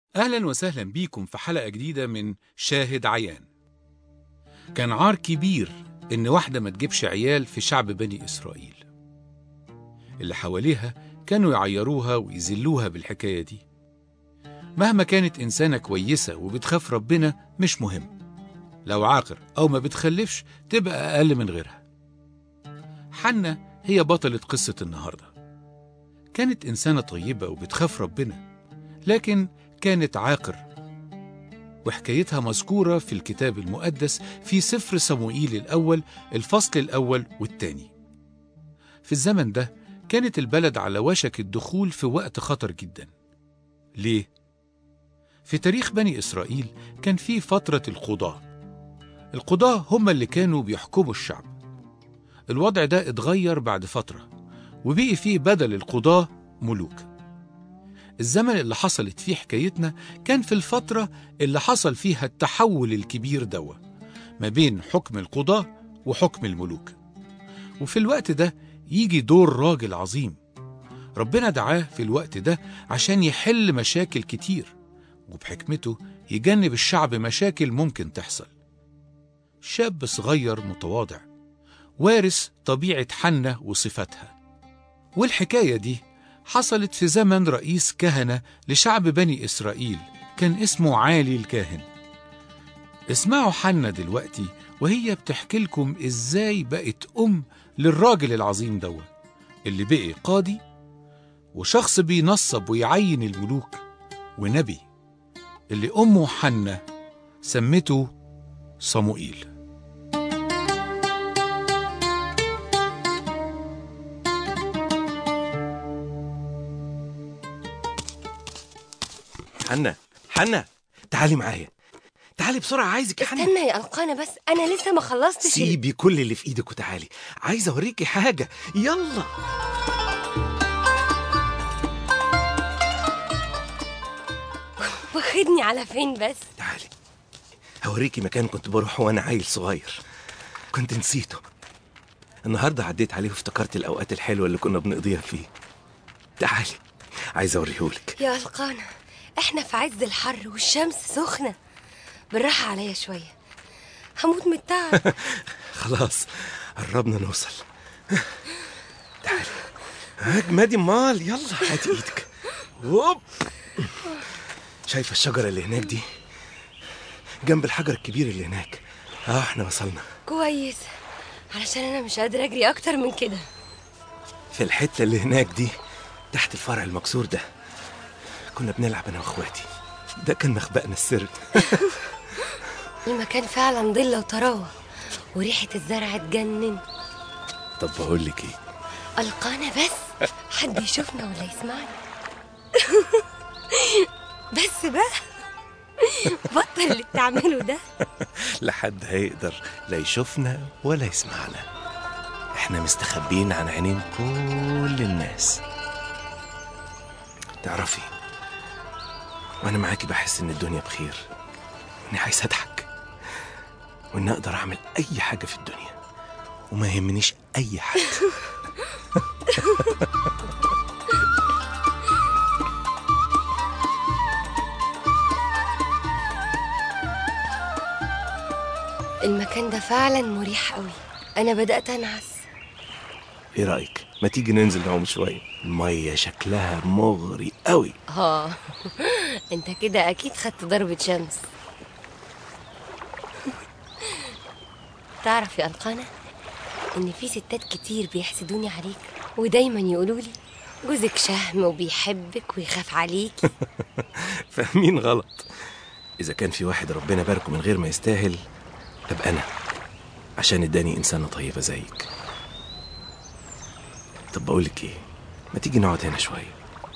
أهلا وسهلا بيكم في حلقة جديدة من شاهد عيان. كان عار كبير إن واحدة ما تجيبش عيال في شعب بني إسرائيل. اللي حواليها كانوا يعيروها ويذلوها بالحكاية دي. مهما كانت إنسانة كويسة وبتخاف ربنا مش مهم، لو عاقر أو ما بتخلفش تبقى أقل من غيرها. حنة هي بطلة قصة النهاردة. كانت إنسانة طيبة وبتخاف ربنا، لكن كانت عاقر، وحكايتها مذكورة في الكتاب المقدس في سفر صموئيل الأول الفصل الأول والثاني. في الزمن ده كانت البلد على وشك الدخول في وقت خطر جدا. ليه؟ في تاريخ بني إسرائيل كان في فترة القضاة. القضاة هم اللي كانوا بيحكموا الشعب. الوضع ده اتغير بعد فترة، وبقي فيه بدل القضاة ملوك. الزمن اللي حصلت فيه حكايتنا كان في الفترة اللي حصل فيها التحول الكبير دوا ما بين حكم القضاة وحكم الملوك. وفي الوقت ده يجي دور راجل عظيم ربنا دعاه في الوقت ده عشان يحل مشاكل كتير، وبحكمته يجنب الشعب مشاكل ممكن تحصل. شاب صغير متواضع وارث طبيعة حنة وصفاتها. والحكاية دي حصلت في زمن رئيس كهنة لشعب بني إسرائيل كان اسمه عالي الكاهن. اسمعوا حنة دلوقتي وهي بتحكي لكم إزاي بقت للراجل العظيم دوا اللي بقي قاضي وشخص بينصب ويعين الملوك ونبي، اللي أمه حنة سمته صموئيل. حنة تعالي معايا، تعالي بسرعة، عايزك يا حنة. استنى يا ألقانة، بس أنا لسه ما خلصتش. سيبي كل اللي في إيدك وتعالي، عايز أوريكي حاجة. يلا. واخدني على فين بس؟ تعالي هوريكي مكان كنت بروح وأنا عيل صغير، كنت نسيته. النهاردة عديت عليه وافتكرت الأوقات الحلوة اللي كنا بنقضيها فيه. تعالي عايز أوريهولك. يا ألقانة، احنا في عز الحر والشمس سخنة، بالراحة عليا شوية، هموت من التعب. خلاص قربنا نوصل. تعالي اجمدي مال، يلا هاتي ايدك. هوب. شايفة الشجرة اللي هناك دي جنب الحجر الكبير اللي هناك؟ احنا وصلنا. كويس، علشان أنا مش قادرة أجري أكتر من كده. في الحتة اللي هناك دي تحت الفرع المكسور ده كنا بنلعب أنا وأخواتي، ده كان مخبأنا السري. المكان فعلا ضلة وطراوة وريحة الزرع تجنن. طب بقول لك ايه، ألقانة بس حد يشوفنا ولا يسمعنا؟ بس بقى بطل اللي بتعمله ده. لحد هيقدر لا يشوفنا ولا يسمعنا، احنا مستخبين عن عينين كل الناس. تعرفي وانا معاكي بحس ان الدنيا بخير، اني عايز اضحك، واني اقدر اعمل اي حاجة في الدنيا وما يهمنيش اي حد. المكان ده فعلا مريح قوي، انا بدأت انعس. ايه رأيك ما تيجي ننزل نعوم شوية؟ المية شكلها مغري قوي. انت كده اكيد خدت ضربة شمس. تعرف يا ألقانة ان في ستات كتير بيحسدوني عليك، ودايما يقولولي جوزك شهم وبيحبك ويخاف عليكي. فاهمين غلط. اذا كان في واحد ربنا باركه من غير ما يستاهل ابقى انا، عشان اداني انسانة طيبة زيك. طب بقولك ايه، ما تيجي نقعد هنا شوية؟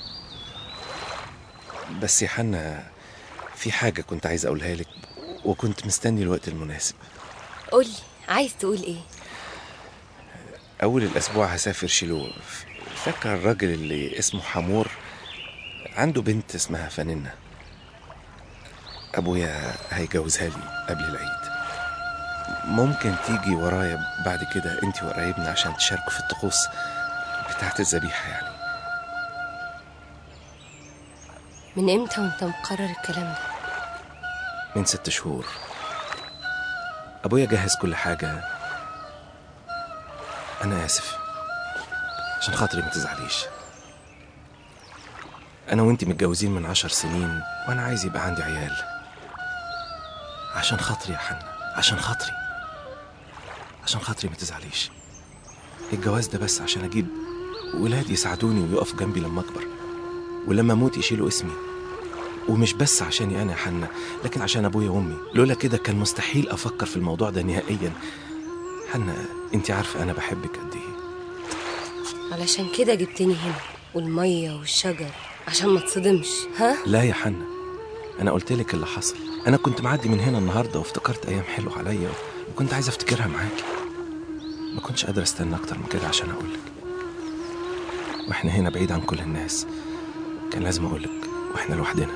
بس يا حنة في حاجة كنت عايز اقولها لك وكنت مستني الوقت المناسب. قولي، عايز تقول ايه؟ اول الاسبوع هسافر شيلو. فاكرة الراجل اللي اسمه حمور عنده بنت اسمها فننة؟ ابويا هيجوزها لي قبل العيد. ممكن تيجي ورايا بعد كده انت وقرايبنا عشان تشاركوا في الطقوس بتاعت الذبيحة يعني. من امتى وانت مقرر الكلام ده؟ من 6 شهور. أبويا جهز كل حاجة. أنا آسف، عشان خاطري ما تزعليش. أنا وإنتي متجوزين من 10 سنين، وأنا عايز يبقى عندي عيال. عشان خاطري يا حنة، عشان خاطري ما تزعليش. الجواز ده بس عشان أجيب ولاد يساعدوني ويقفوا جنبي لما أكبر، ولما أموت يشيلوا اسمي. ومش بس عشاني أنا يا حنة، لكن عشان أبويا وأمي. لولا كده كان مستحيل أفكر في الموضوع ده نهائيا. حنة، أنت عارفة أنا بحبك قد إيه. علشان كده جبتني هنا، والمية والشجر، عشان ما تصدمش. ها؟ لا يا حنة، أنا قلتلك اللي حصل. أنا كنت معدي من هنا النهاردة وافتكرت أيام حلوة عليا، وكنت عايز أفتكرها معاكي. ما كنتش قادر أستنى أكتر من كده عشان أقولك. وإحنا هنا بعيد عن كل الناس، كان لازم أقولك وإحنا لوحدنا.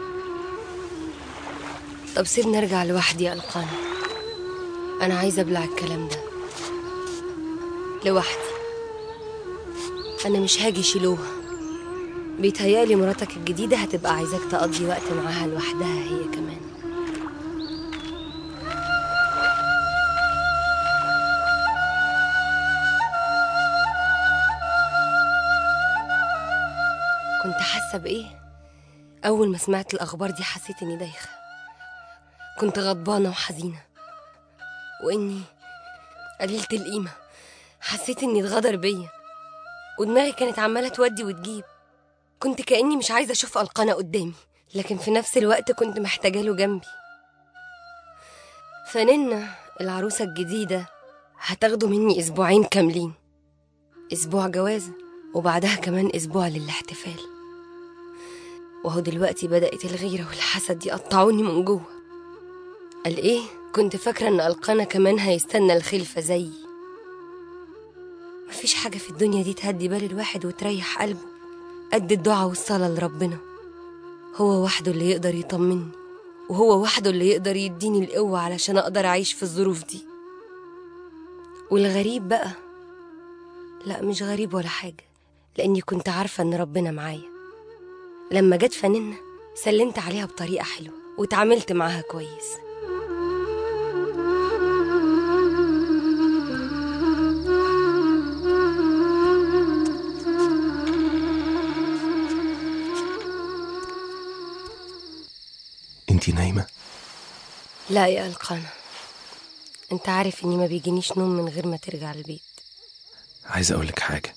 طب سيبني أرجع لوحدي يا ألقانا. أنا عايزة أبلع الكلام ده لوحدي. أنا مش هاجي شيلوها. بيتهيألي مراتك الجديدة هتبقى عايزاك تقضي وقت معاها لوحدها هي كمان. كنت حاسة بإيه؟ أول ما سمعت الأخبار دي حسيت إني دايخة. كنت غضبانة وحزينة، وإني قليلة القيمة. حسيت إني اتغدر بيا، ودماغي كانت عمالة تودي وتجيب. كنت كأني مش عايزة أشوف ألقانا قدامي، لكن في نفس الوقت كنت محتاجة له جنبي. فننة العروسة الجديدة هتاخده مني 2 أسبوع كاملين. أسبوع جواز، وبعدها كمان أسبوع للاحتفال. وهو دلوقتي بدأت الغيرة والحسد يقطعوني من جوه. قال إيه؟ كنت فاكرة إن ألقانا كمان هيستنى الخلفة زيي. مفيش حاجة في الدنيا دي تهدي بال الواحد وتريح قلبه قد الدعاء والصلاة لربنا. هو وحده اللي يقدر يطمني، وهو وحده اللي يقدر يديني القوة علشان أقدر أعيش في الظروف دي. والغريب بقى، لا مش غريب ولا حاجة، لأني كنت عارفة إن ربنا معايا. لما جت فننة سلمت عليها بطريقة حلوة وتعاملت معاها كويس. انتي نايمة؟ لا يا ألقانا، انت عارف اني ما بيجينيش نوم من غير ما ترجع البيت. عايز أقولك حاجة.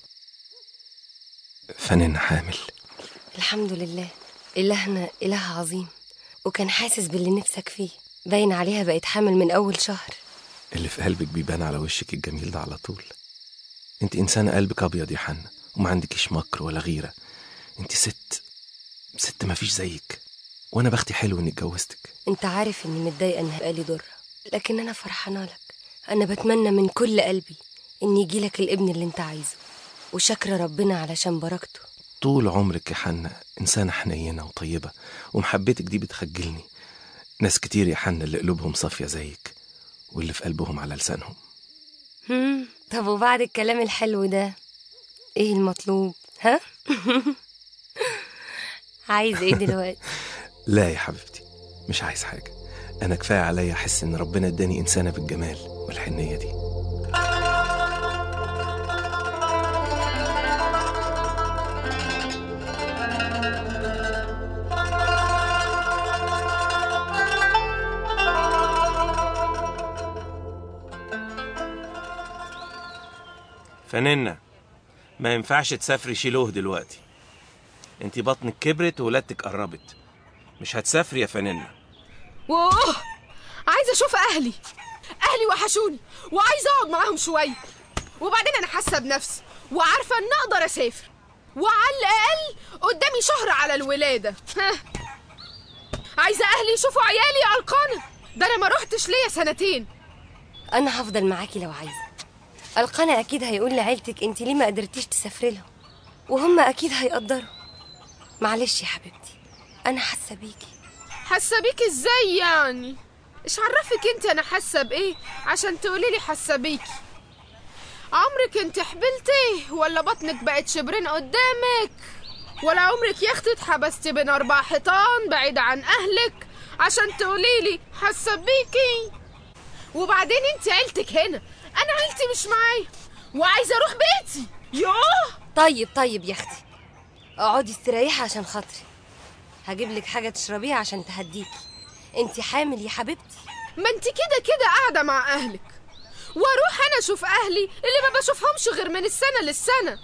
فننة حامل. الحمد لله، إلهنا إله عظيم، وكان حاسس باللي نفسك فيه. باين عليها بقت حامل من أول شهر. اللي في قلبك بيبان على وشك الجميل ده على طول. انت إنسانة قلبك أبيض يا حنة، وما عندكيش مكر ولا غيرة. انت ست ما فيش زيك، وانا بختي حلو اني اتجوزتك. انت عارف اني متضايقة انها بقالي ضرة، لكن انا فرحانة لك. انا بتمنى من كل قلبي ان يجيلك الابن اللي انت عايزه، وشكر ربنا علشان بركته. طول عمرك يا حنة إنسانة حنينة وطيبة، ومحبتك دي بتخجلني. ناس كتير يا حنة اللي قلوبهم صافية زيك، واللي في قلبهم على لسانهم. طب وبعد الكلام الحلو ده ايه المطلوب؟ ها؟ عايز ايه دلوقتي؟ لا يا حبيبتي، مش عايز حاجة. أنا كفاية عليا أحس إن ربنا اداني إنسانة بالجمال والحنية دي. فننة، ما ينفعش تسافري شيلوه دلوقتي. انتي بطنك كبرت وولادتك قربت، مش هتسافري يا فننة. ووه، عايزة أشوف أهلي وحشوني، وعايزة أقعد معاهم شوية. وبعدين أنا حاسة بنفسي وعارفة إن أقدر أسافر، وعلى الأقل قدامي شهر على الولادة. عايزة أهلي يشوفوا عيالي يا ألقانا، ده أنا ما روحتش ليا 2 سنين. انا هفضل معاكي لو عايزة. ألقانا اكيد هيقول لعيلتك انت ليه ما قدرتيش تسافري لهم، وهم اكيد هيقدروا. معلش يا حبيبتي، انا حاسة بيكي. حاسة بيكي إزاي يعني؟ إيش عرفك أنت أنا حاسة بإيه عشان تقولي لي حاسة بيكي؟ عمرك أنت حبلتي ولا بطنك بقت شبرين قدامك؟ ولا عمرك يا اختي اتحبستي بين 4 حيطان بعيدة عن اهلك عشان تقوليلي حاسة بيكي. وبعدين انت عيلتك هنا، انا عيلتي مش معايا وعايزة اروح بيتي. يوه طيب يا اختي، اقعدي استريحي عشان خاطري. هجيب لك حاجة تشربيها عشان تهديكي. انت حامل يا حبيبتي. ما انت كده قاعدة مع اهلك، واروح انا اشوف اهلي اللي ما بشوفهمش غير من السنة للسنة.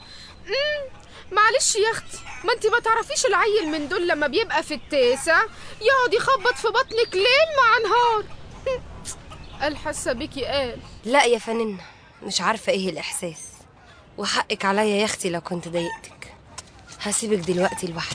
معلش يا اختي، ما انت ما تعرفيش العيل من دول لما بيبقى في التاسع يقعد يخبط في بطنك ليل مع نهار. قال حاسة بيكي قال. لا يا فنانة، مش عارفة ايه الاحساس، وحقك عليا يا اختي لو كنت ضايقتك. هسيبك دلوقتي لوحدك.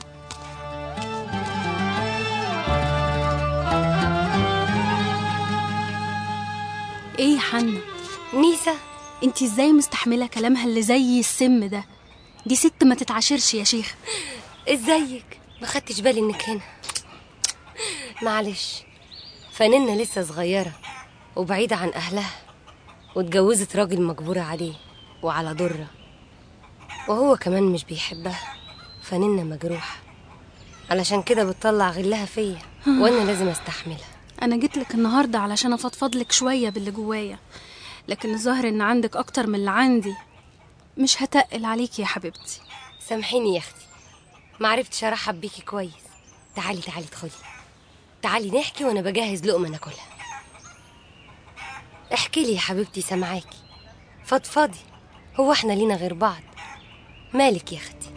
ايه يا حنة؟ نيسا، انتي ازاي مستحملة كلامها اللي زي السم ده؟ دي ست ما تتعاشرش يا شيخ. ازيك؟ ما خدتش بالي انك هنا. معلش، فنانة لسه صغيرة وبعيدة عن اهلها، واتجوزت راجل مجبورة عليه وعلى ضرة، وهو كمان مش بيحبها. فنانة مجروحة، علشان كده بتطلع غلها فيا، وانا لازم استحملها. انا جيتلك النهاردة علشان افضفضلك شوية باللي جوايا، لكن الظاهر ان عندك اكتر من اللي عندي. مش هتقل عليكي يا حبيبتي. سامحيني يا اختي، معرفتش ارحب بيكي كويس. تعالي ادخلي، تعالي نحكي وانا بجهز لقمة ناكلها. احكي لي يا حبيبتي، سامعاكي. فضفضي، هو احنا لينا غير بعض؟ مالك يا اختي؟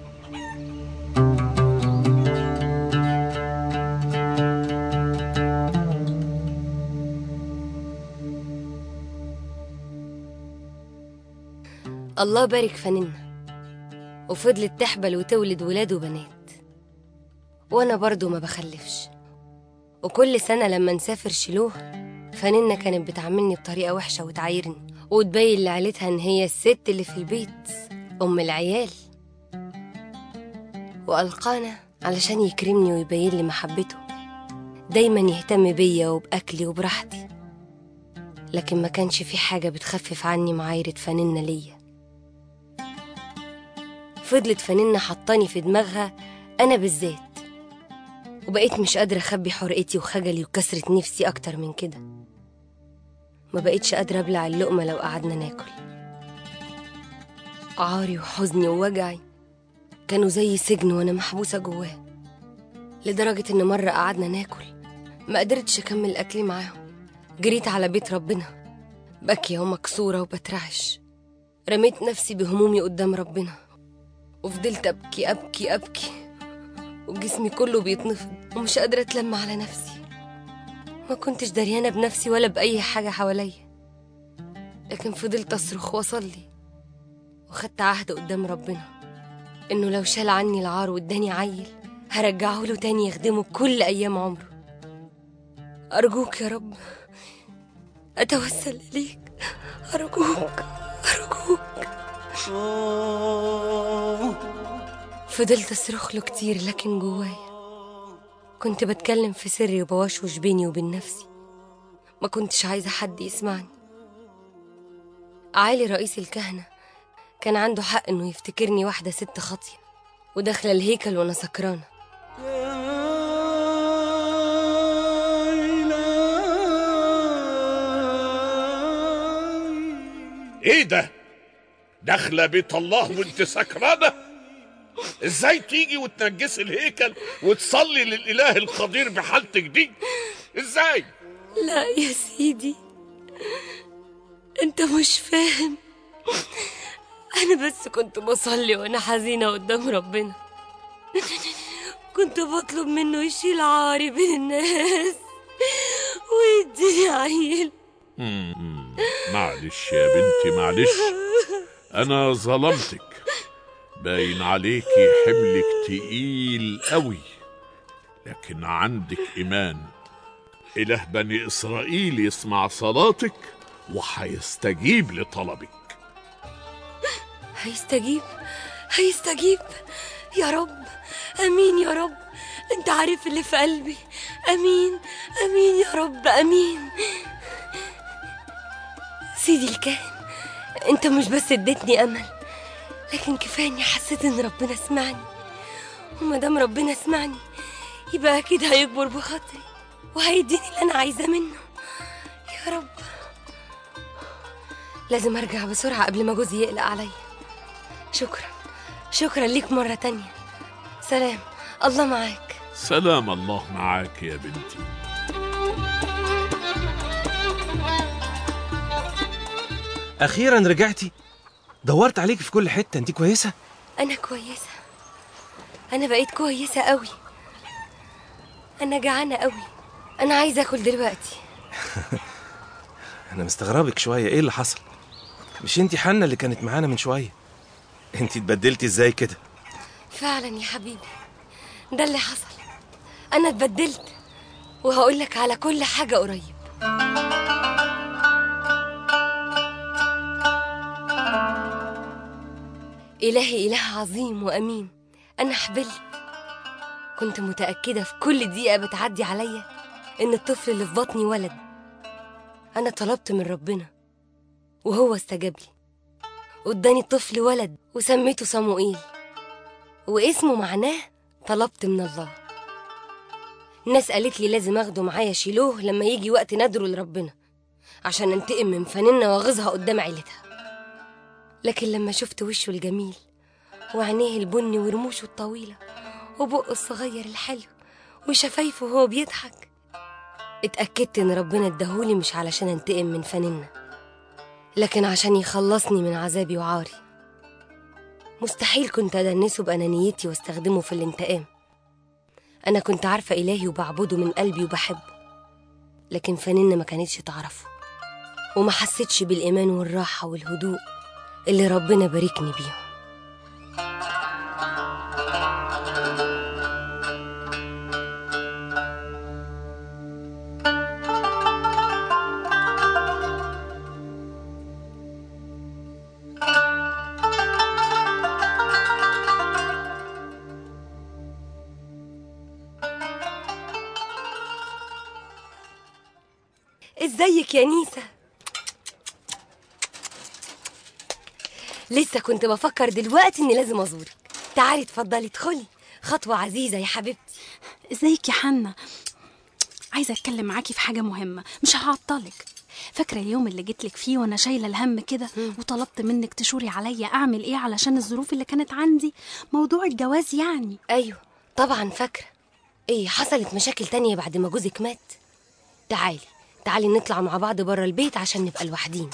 الله بارك فنانة، وفضلت تحبل وتولد ولاد وبنات، وانا برضو ما بخلفش. وكل سنة لما نسافر شيلوه، فنانة كانت بتعاملني بطريقة وحشة وتعايرني وتبين لعيلتها ان هي الست اللي في البيت، ام العيال. وألقانا علشان يكرمني ويبين لي محبته، دايما يهتم بيا وبأكلي وبراحتي، لكن ما كانش في حاجة بتخفف عني معايرة فنانة ليا. فضلت فنانة حطاني في دماغها أنا بالذات، وبقيت مش قادرة أخبي حرقتي وخجلي وكسرة نفسي أكتر من كده. ما بقيتش قادرة أبلع اللقمة لو قعدنا ناكل. عاري وحزني ووجعي كانوا زي سجن وأنا محبوسة جواه، لدرجة إن مرة قعدنا ناكل ما قدرتش أكمل أكلي معاهم. جريت على بيت ربنا باكية ومكسورة وبترعش، رميت نفسي بهمومي قدام ربنا، وفضلت أبكي أبكي أبكي، وجسمي كله بيتنفض ومش قادرة أتلم على نفسي. ما كنتش دريانة بنفسي ولا بأي حاجة حواليا، لكن فضلت أصرخ وأصلي، وخدت عهد قدام ربنا إنه لو شال عني العار واداني عيل هرجعه له تاني يخدمه كل أيام عمره. أرجوك يا رب، أتوسل إليك، أرجوك أرجوك. فضلت أصرخ له كتير، لكن جوايا كنت بتكلم في سري وبوشوش بيني وبين نفسي. ما كنتش عايزة حد يسمعني. عالي رئيس الكهنة كان عنده حق إنه يفتكرني واحدة ست خاطية وداخلة الهيكل وأنا سكرانة. ايه ده؟ داخله بيت الله وانت سكرانه؟ ازاي تيجي وتنجسي الهيكل وتصلي للاله القدير بحالتك دي؟ ازاي؟ لا يا سيدي، انت مش فاهم. انا بس كنت بصلي وانا حزينه قدام ربنا، كنت بطلب منه يشيل عاري بين الناس ويديني عيل. معلش يا بنتي، معلش، انا ظلمتك. باين عليكي حملك تقيل قوي، لكن عندك ايمان. اله بني اسرائيل يسمع صلاتك وهيستجيب لطلبك. هيستجيب يا رب. امين يا رب، انت عارف اللي في قلبي. امين يا رب، امين. سيدي الكاهن، انت مش بس اديتني امل، لكن كفاية إني حسيت إن ربنا سمعني، ومادام ربنا سمعني يبقى أكيد هيكبر بخاطري وهيديني اللي أنا عايزاه منه. يا رب، لازم أرجع بسرعة قبل ما جوزي يقلق عليا. شكرا ليك مرة تانية. سلام، الله معاك. سلام الله معاك يا بنتي. أخيرا رجعتي. دورت عليك في كل حتة. أنت كويسة؟ أنا كويسة، أنا بقيت كويسة قوي. أنا جعانة قوي، أنا عايزة أكل دلوقتي. أنا مستغربك شوية، إيه اللي حصل؟ مش أنت حنة اللي كانت معانا من شوية؟ أنت اتبدلتي إزاي كده؟ فعلا يا حبيبي، ده اللي حصل. أنا اتبدلت، وهقولك على كل حاجة قريب. إلهي إله عظيم وأمين. أنا حبلت، كنت متأكدة في كل دقيقة بتعدي عليا إن الطفل اللي في بطني ولد. أنا طلبت من ربنا وهو استجاب لي، واداني الطفل ولد وسميته صموئيل، واسمه معناه طلبت من الله. الناس قالت لي لازم أخده معايا شيلوه لما يجي وقت ندره لربنا عشان انتقم من فنانة واغيظها قدام عيلتها. لكن لما شفت وشه الجميل وعينيه البني ورموشه الطويلة وبقه الصغير الحلو وشفايفه وهو بيضحك، اتأكدت ان ربنا اداهولي مش علشان انتقم من فنانة، لكن عشان يخلصني من عذابي وعاري. مستحيل كنت أدنسه بأنانيتي واستخدمه في الانتقام. أنا كنت عارفة إلهي وبعبده من قلبي وبحبه، لكن فنانة ما كانتش تعرفه وما حسيتش بالإيمان والراحة والهدوء اللي ربنا باركني بيهم. ازيك يا نيسة؟ لسه كنت بفكر دلوقتي اني لازم ازورك. تعالي اتفضلي ادخلي، خطوة عزيزة يا حبيبتي. ازيك يا حنة؟ عايزة اتكلم معاكي في حاجة مهمة، مش هعطلك. فاكرة اليوم اللي جيتلك فيه وانا شايلة الهم كده وطلبت منك تشوري عليا اعمل ايه علشان الظروف اللي كانت عندي، موضوع الجواز يعني؟ ايوه طبعا فاكرة. ايه حصلت مشاكل تانية بعد ما جوزك مات؟ تعالي نطلع مع بعض بره البيت عشان نبقى لوحدينا.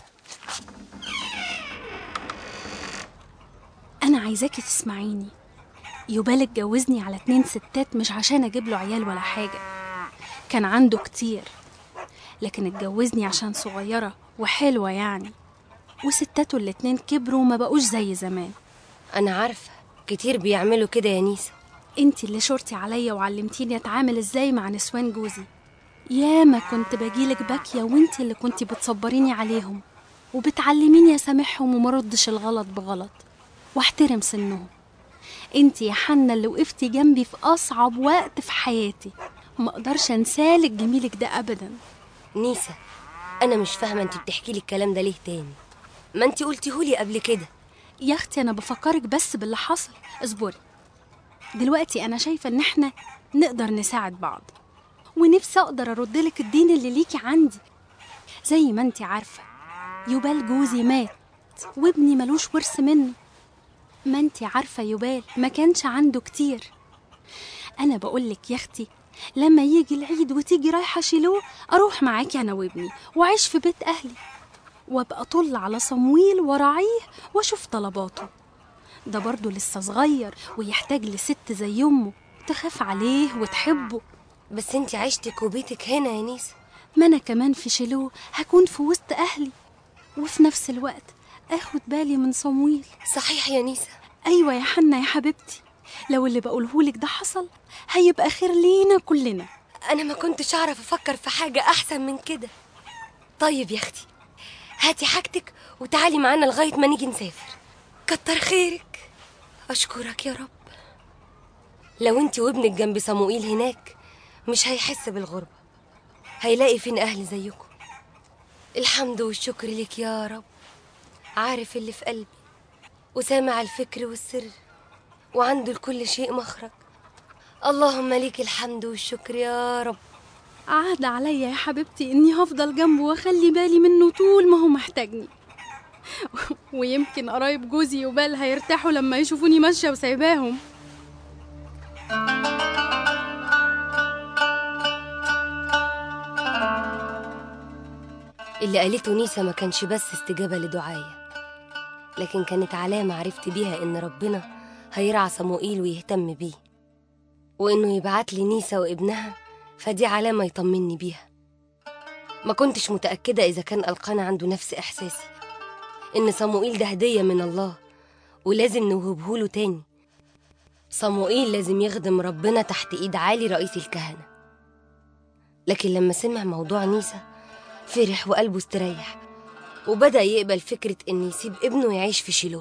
انا عايزاكي تسمعيني. يوبال اتجوزني على 2 ستات مش عشان اجيب له عيال ولا حاجة، كان عنده كتير، لكن اتجوزني عشان صغيرة وحلوة يعني، وستاته الاتنين كبروا وما بقوش زي زمان. انا عارفة كتير بيعملوا كده يا نيسة. انتي اللي شورتي عليا وعلمتيني اتعامل ازاي مع نسوان جوزي. ياما كنت باجيلك باكية وانتي اللي كنتي بتصبريني عليهم وبتعلميني اسامحهم ومردش الغلط بغلط واحترم سنهم. انتي يا حنة اللي وقفتي جنبي في اصعب وقت في حياتي، وما اقدرش انسالك جميلك ده ابدا. نيسة، انا مش فاهمة انتي بتحكي لي الكلام ده ليه تاني؟ ما انتي قلتيهولي قبل كده. يا اختي انا بفكرك بس باللي حصل. اصبري. دلوقتي انا شايفة ان احنا نقدر نساعد بعض، ونفسي اقدر اردلك الدين اللي ليكي عندي. زي ما انتي عارفة يوبال جوزي مات وابني ملوش ورث منه. ما انتي عارفة يوبال ما كانش عنده كتير. انا بقولك يا اختي لما يجي العيد وتيجي رايحة شيلوه اروح معاكي انا وابني واعيش في بيت اهلي، وابقى طل على صمويل وراعيه واشوف طلباته. ده برضو لسه صغير ويحتاج لست زي امه تخاف عليه وتحبه. بس انتي عيشتك وبيتك هنا يا نيسة. ما انا كمان في شيلوه هكون في وسط اهلي، وفي نفس الوقت اخد بالي من صمويل. صحيح يا نيسة. ايوه يا حنة يا حبيبتي، لو اللي بقولهولك ده حصل هيبقى خير لينا كلنا. انا ما كنتش اعرف افكر في حاجة احسن من كده. طيب يا اختي، هاتي حاجتك وتعالي معانا لغاية ما نيجي نسافر. كتر خيرك. اشكرك يا رب. لو انتي وابنك جنب صموئيل هناك مش هيحس بالغربة، هيلاقي فين اهل زيكم. الحمد والشكر لك يا رب. عارف اللي في قلبي وسامع الفكر والسر، وعنده لكل شيء مخرج. اللهم ليك الحمد والشكر يا رب. عهد عليا يا حبيبتي إني هفضل جنبه وأخلي بالي منه طول ما هو محتاجني. ويمكن قرايب جوزي وبال هيرتاحوا لما يشوفوني ماشية وسايباهم. اللي قالته نيسا ما كانش بس استجابة لدعايا، لكن كانت علامة عرفت بيها إن ربنا هيرعى صموئيل ويهتم بيه، وإنه يبعت لي نيسا وابنها، فدي علامة يطمني بيها. ما كنتش متأكدة إذا كان ألقانا عنده نفس إحساسي، إن صموئيل ده هدية من الله ولازم نوهبهوله تاني. صموئيل لازم يخدم ربنا تحت إيد عالي رئيس الكهنة. لكن لما سمع موضوع نيسا فرح وقلبه استريح، وبدأ يقبل فكرة إن يسيب ابنه يعيش في شيلوه.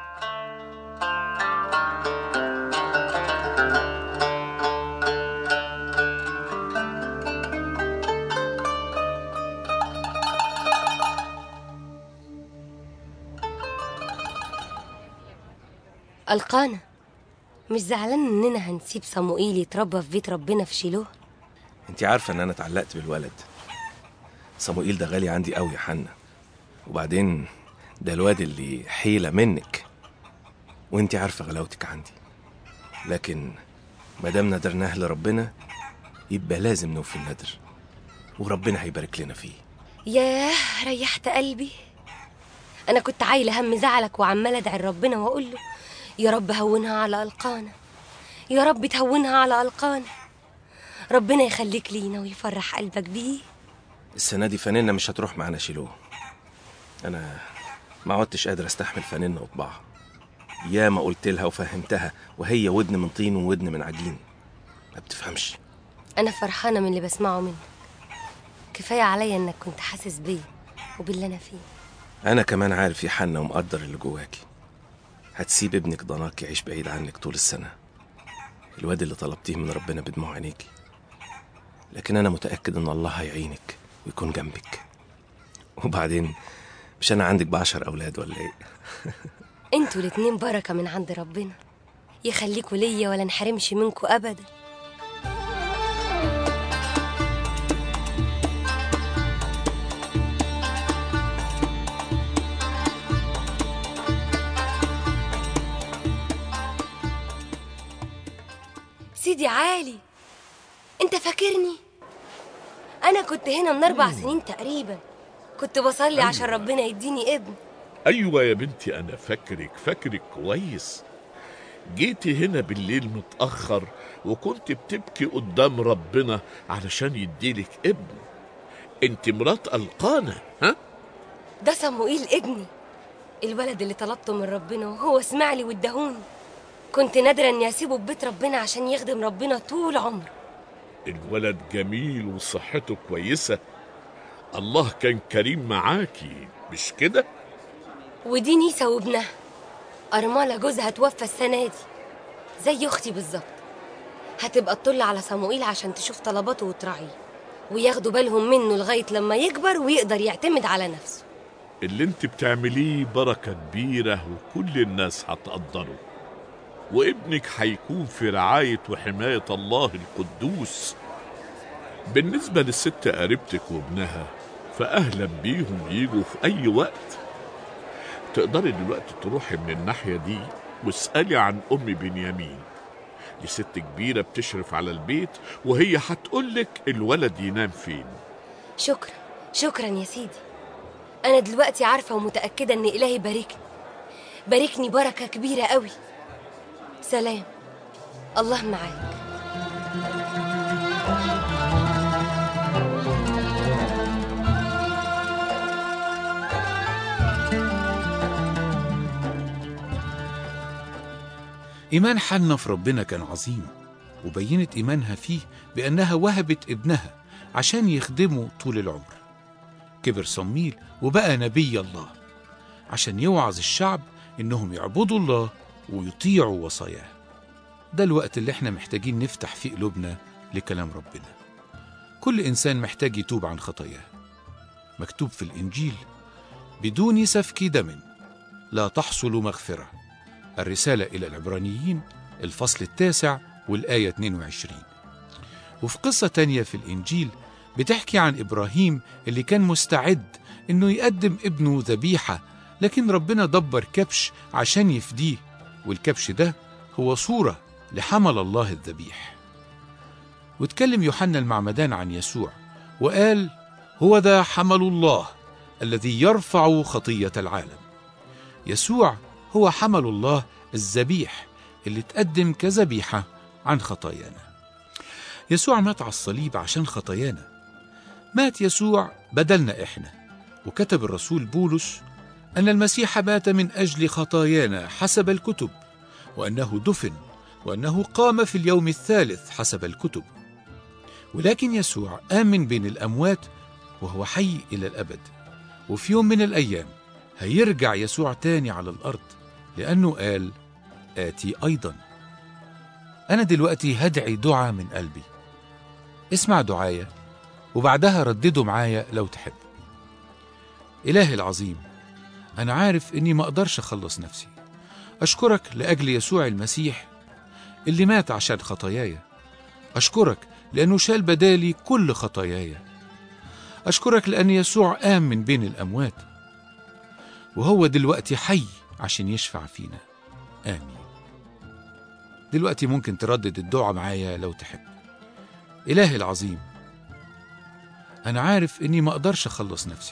ألقانا، مش زعلان إننا هنسيب صموئيل يتربى في بيت ربنا في شيلوه؟ انت عارفة ان انا اتعلقت بالولد. صموئيل ده غالي عندي قوي يا حنا، وبعدين ده الواد اللي حيلة منك، وانت عارفة غلاوتك عندي. لكن مادام ندرناه لربنا يبقى لازم نوفي الندر، وربنا هيبارك لنا فيه. ياه، ريحت قلبي. أنا كنت عايلة هم زعلك وعمالة أدعي ربنا وأقول له يا رب هونها على ألقانا، يا رب تهونها على ألقانا، ربنا يخليك لينا ويفرح قلبك بيه. السنة دي فانينا مش هتروح معانا شيلوه. أنا ما عدتش قادر أستحمل فانينا وطباعها. يا ما قلت لها وفهمتها وهي ودن من طين وودن من عجين، ما بتفهمش. أنا فرحانة من اللي بسمعه منك. كفاية عليا إنك كنت حاسس بيه وباللي أنا فيه. أنا كمان عارف يا حنا ومقدر اللي جواكي. هتسيب ابنك ضناك يعيش بعيد عنك طول السنة، الواد اللي طلبتيه من ربنا بدموع عينيكي. لكن أنا متأكد إن الله هيعينك ويكون جنبك. وبعدين مش أنا عندك ب10 أولاد ولا إيه؟ انتوا الاتنين بركة من عند ربنا، يخليكوا ليا ولا نحرمش منكوا أبدا. سيدي عالي، انت فاكرني؟ انا كنت هنا من 4 سنين تقريبا، كنت بصلي عشان ربنا يديني ابن. أيوة يا بنتي، أنا فاكرك كويس. جيتي هنا بالليل متأخر وكنت بتبكي قدام ربنا علشان يديلك ابن. انت مرات ألقانا، ها؟ ده صموئيل ابني، الولد اللي طلبته من ربنا وهو سمع لي وادهوني. كنت نادرة اني اسيبه في بيت ربنا عشان يخدم ربنا طول عمره. الولد جميل وصحته كويسة، الله كان كريم معاكي، مش كده؟ ودي نيسا وابنها، أرملة جوزها توفى السنة دي، زي أختي بالظبط. هتبقى تطل على صموئيل عشان تشوف طلباته وتراعيه، وياخدوا بالهم منه لغاية لما يكبر ويقدر يعتمد على نفسه. اللي انت بتعمليه بركة كبيرة وكل الناس هتقدره، وابنك هيكون في رعاية وحماية الله القدوس. بالنسبة للست قريبتك وابنها فأهلا بيهم يجوا في أي وقت. تقدري دلوقتي تروحي من الناحية دي واسألي عن أم بنيامين، دي ست كبيرة بتشرف على البيت وهي هتقولك الولد ينام فين. شكرا يا سيدي. أنا دلوقتي عارفة ومتأكدة إن إلهي باركني بركة كبيرة قوي. سلام، الله معاك. إيمان حنا في ربنا كان عظيم، وبينت إيمانها فيه بأنها وهبت ابنها عشان يخدمه طول العمر. كبر صموئيل وبقى نبي الله عشان يوعظ الشعب إنهم يعبدوا الله ويطيعوا وصاياه. ده الوقت اللي احنا محتاجين نفتح فيه قلوبنا لكلام ربنا. كل إنسان محتاج يتوب عن خطاياه. مكتوب في الإنجيل بدون سفك دم لا تحصل مغفرة. الرسالة إلى العبرانيين الفصل 9 والآية 22. وفي قصة تانية في الإنجيل بتحكي عن إبراهيم اللي كان مستعد إنه يقدم ابنه ذبيحة، لكن ربنا دبر كبش عشان يفديه، والكبش ده هو صورة لحمل الله الذبيح. واتكلم يوحنا المعمدان عن يسوع وقال: هو ذا حمل الله الذي يرفع خطية العالم. يسوع هو حمل الله الذبيح اللي تقدم كذبيحة عن خطايانا. يسوع مات على الصليب عشان خطايانا، مات يسوع بدلنا إحنا. وكتب الرسول بولس أن المسيح مات من أجل خطايانا حسب الكتب، وأنه دفن، وأنه قام في اليوم الثالث حسب الكتب. ولكن يسوع قام من بين الأموات وهو حي إلى الأبد، وفي يوم من الأيام هيرجع يسوع تاني على الأرض، لأنه قال: آتي أيضا. أنا دلوقتي هدعي دعاء من قلبي، اسمع دعايا وبعدها ردده معايا لو تحب. إلهي العظيم، أنا عارف إني ما أقدرش أخلص نفسي. أشكرك لأجل يسوع المسيح اللي مات عشان خطاياي. أشكرك لأنه شال بدالي كل خطاياي. أشكرك لأن يسوع قام من بين الأموات، وهو دلوقتي حي عشان يشفع فينا. آمين. دلوقتي ممكن تردد الدعاء معايا لو تحب. إلهي العظيم، أنا عارف إني ما أقدرش أخلص نفسي.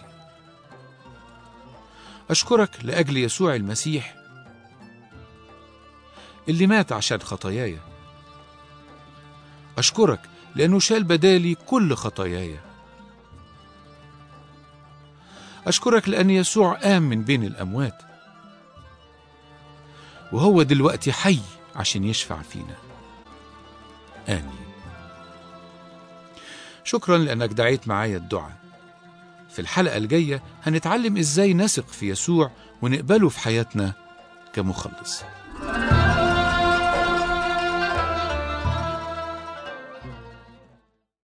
أشكرك لأجل يسوع المسيح اللي مات عشان خطاياي. أشكرك لأنه شال بدالي كل خطاياي. أشكرك لأن يسوع قام من بين الأموات، وهو دلوقتي حي عشان يشفع فينا. آمين. شكرا لأنك دعيت معايا الدعاء. في الحلقة الجاية هنتعلم إزاي نثق في يسوع ونقبله في حياتنا كمخلص.